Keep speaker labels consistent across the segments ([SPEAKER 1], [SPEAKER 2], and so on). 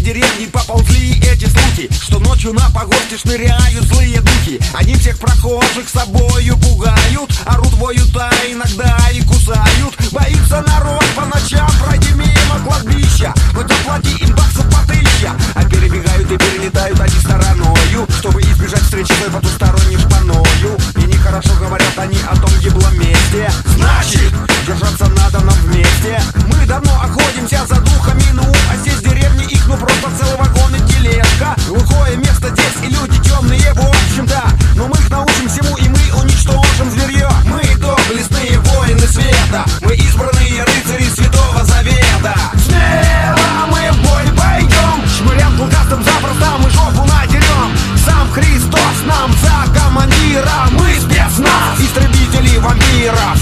[SPEAKER 1] деревни поползли эти слухи, что ночью на погосте шныряют злые духи. Они всех прохожих с собою пугают, орут, воют, а иногда и кусают. Боится народ по ночам пройти мимо кладбища, хоть оплати им баксов по 1000. А перебегают и перелетают они стороною, чтобы избежать встречи с потусторонней шпаною. И нехорошо говорят они о том гиблом месте. Значит, держаться надо нам вместе. Мы давно охотимся за духами, ну а здесь в деревне их ну просто целый вагон и тележка. Глухое место здесь и люди темные, в общем-то. Но мы их научим всему и мы уничтожим зверье. Мы доблестные воины света, мы избранные рыцари Святого Завета. Смело мы в бой пойдем, шмырям клыкастым запросто мы жопу надерем. Сам Христос нам за командира, мы спецназ, истребители вампиров.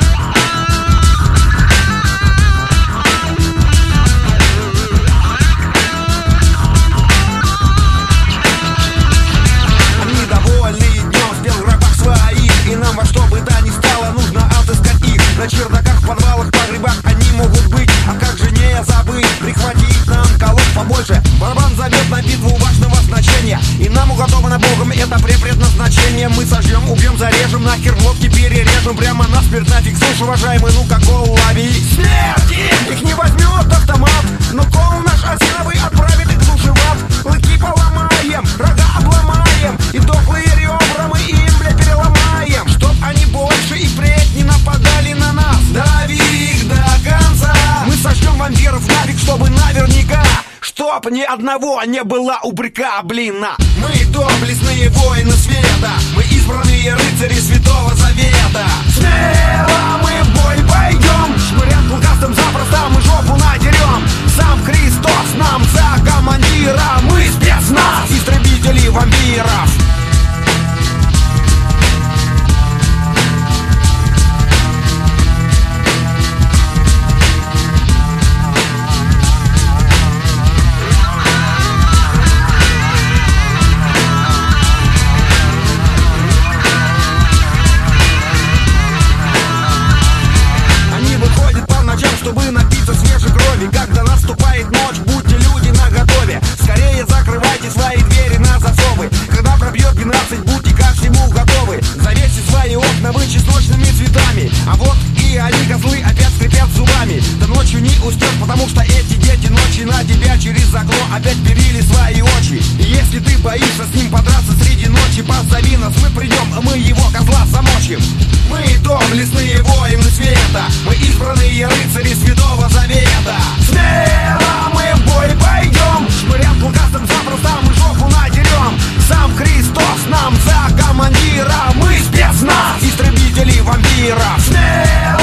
[SPEAKER 1] На чердаках, в подвалах, погребах они могут быть. А как же не забыть прихватить нам колод побольше? Барабан зовет на битву важного значения, и нам уготовано Богом это предназначение. Мы сожжем, убьем, зарежем, нахер глотки перережем. Прямо насмерть нафиг, слушай, уважаемый, ну какого лови. Смерти! Их не возьмет автомат, но кол наш осиновый отправит их в души в ад. Клыки поломаем, рога обломаем, и дохлые ребра мы им, бля, переломаем. Чтоб они больше и впредь не нападали на нас. Дави их до конца. Мы сожжем вампиров нафиг, чтобы наверняка, чтоб ни одного не было упрека, блин. Мы доблестные воины света, мы избранные рыцари Святого Завета. Смело мы в бой пойдем, шмырям клыкастым запросто мы жопу надерем. Сам Христос нам за командира, мы спецназ, истребители вампиров. Чтобы напиться свежей крови, когда наступает ночь, будьте люди наготове. Скорее закрывайте свои двери на засовы. Когда пробьет 12, будьте ко всему готовы. Завесьте свои окна вы чесночными цветами. А вот и они, козлы, опять скрипят зубами. Да ночью не уснешь, потому что эти дети ночи на тебя через окно опять перили свои очи. И если ты боишься с ним подраться среди ночи, позови нас, мы придем, а мы его козла замочим. Мы доблестные воины света, мы избранные рыцари Святого Завета. Смело мы в бой пойдем, шмырям клыкастым запросто мы жопу надерем. Сам Христос нам за командира, мы спецназ, истребители вампиров. Смело